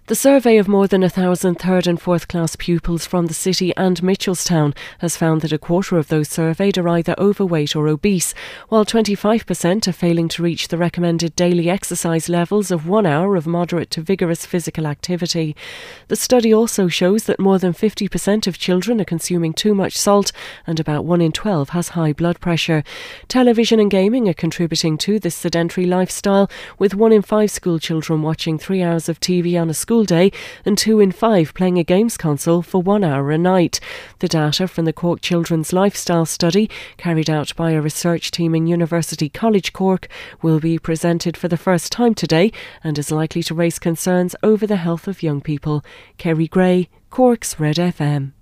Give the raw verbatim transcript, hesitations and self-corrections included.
The survey of more than a thousand third and fourth class pupils from the city and Mitchelstown has found that a quarter of those surveyed are either overweight or obese, while twenty-five percent are failing to reach the recommended daily exercise levels of one hour of moderate to vigorous physical activity. The study also shows that more than fifty percent of children are consuming too much salt and about one in twelve has high blood pressure. Television and gaming are contributing to this sedentary lifestyle, with one in five school children watching three hours of T V on a school day and two in five playing a games console for one hour a night. The data from the Cork Children's Lifestyle Study, carried out by a research team in University College Cork, will be presented for the first time today and is likely to raise concerns over the health of young people. Kerry Gray, Cork's Red F M.